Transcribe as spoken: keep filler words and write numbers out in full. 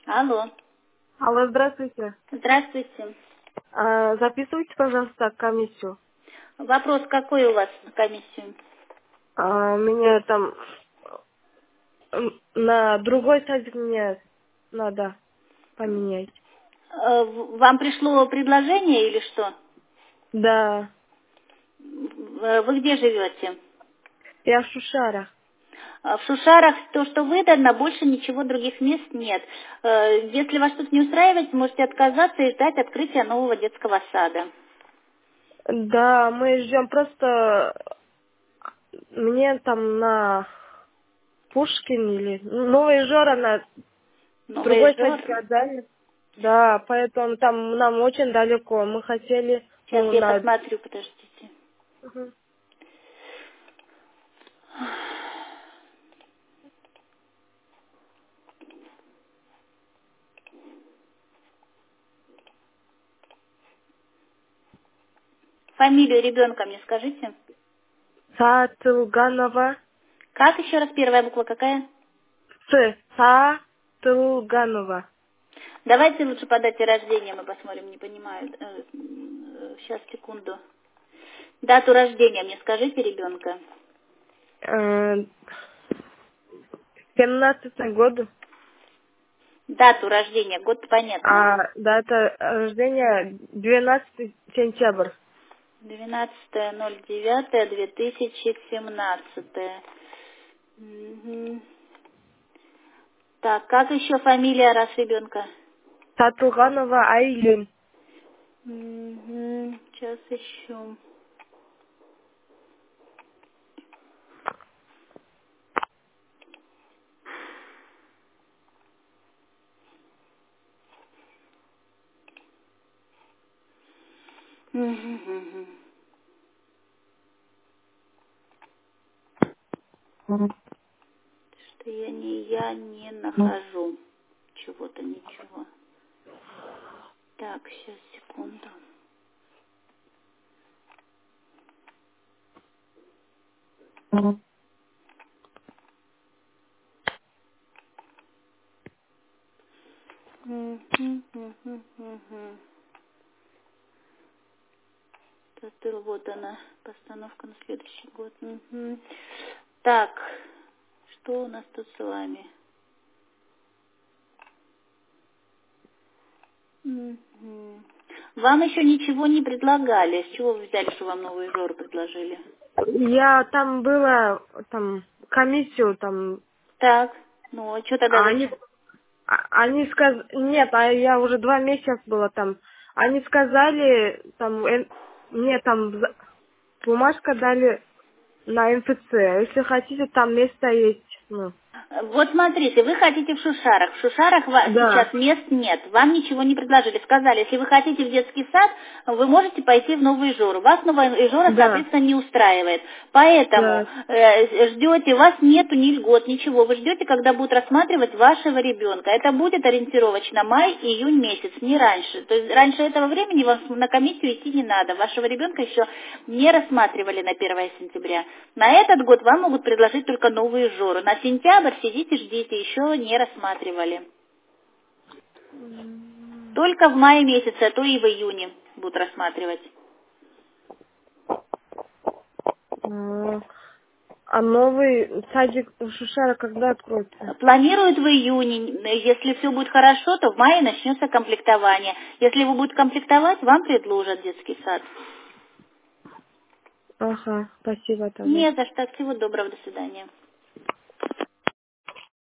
Алло. Алло, здравствуйте. Здравствуйте. А, записывайте, пожалуйста, комиссию. Вопрос какой у вас на комиссию? А, меня там м, на другой садик мне надо поменять. Э, в- Вам пришло предложение или что? Да, Э, Вы где живете? я в Шушарах. Э, В Шушарах то, что выдано, больше ничего других мест нет. Э, Если вас что-то не устраивает, можете отказаться и ждать открытия нового детского сада. Да, мы ждем просто мне там на Пушкин или Новый Жора на Новый другой Жор. садик отдали. Да, поэтому там нам очень далеко. Мы хотели, Сейчас ну, я на... посмотрю, подождите. Мгм. Фамилию ребенка мне скажите. Сатылганова. Как еще раз первая буква какая? С. Сатылганова. Давайте лучше по дате рождения мы посмотрим, не понимаю. Сейчас, секунду. Дату рождения мне скажите ребенка. Э, семнадцатый год, Дату рождения, год понятно. а дата рождения двенадцатый сентябрь. двенадцатое ноль девятое две тысячи семнадцатое. Мгм. Так, как еще фамилия раз ребенка? Сатылганова Айлин. Мгм. Сейчас ищу. Мгм. Мгм. Что я не, я не нахожу чего-то, ничего. Так, сейчас, секунду. Мгм. Мгм, мгм, мгм. Тату, вот она, постановка на следующий год. Мгм. Так, что у нас тут с вами? Мгм. Вам еще ничего не предлагали. С чего вы взяли, что вам новую жору предложили? Я там была, там, комиссию, там, Так, ну, а что тогда а вы... они, а- они сказали, нет, а я уже два месяца была там. Они сказали, там, э, мне там за- бумажка дали на МФЦ. Если хотите, там место есть, ну. Вот смотрите, вы хотите в Шушарах. В Шушарах ва- Да, сейчас мест нет. Вам ничего не предложили. Сказали, если вы хотите в детский сад, вы можете пойти в Новую Ижору. Вас Новая Ижора, да, соответственно, не устраивает. Поэтому да, э, ждете, у вас нету ни льгот, ничего. Вы ждете, когда будут рассматривать вашего ребенка. Это будет ориентировочно май-июнь месяц, не раньше. То есть раньше этого времени вам на комиссию идти не надо. Вашего ребенка еще не рассматривали на первое сентября. На этот год вам могут предложить только новую жору. На сентябрь сидите, ждите, еще не рассматривали. Только в мае месяце, а то и в июне будут рассматривать. да. А новый садик у Шушара когда откроется? Планируют в июне. Если все будет хорошо, то в мае начнется комплектование. Если его будут комплектовать, вам предложат детский сад. Ага, спасибо тогда. Не за что. Всего доброго. До свидания.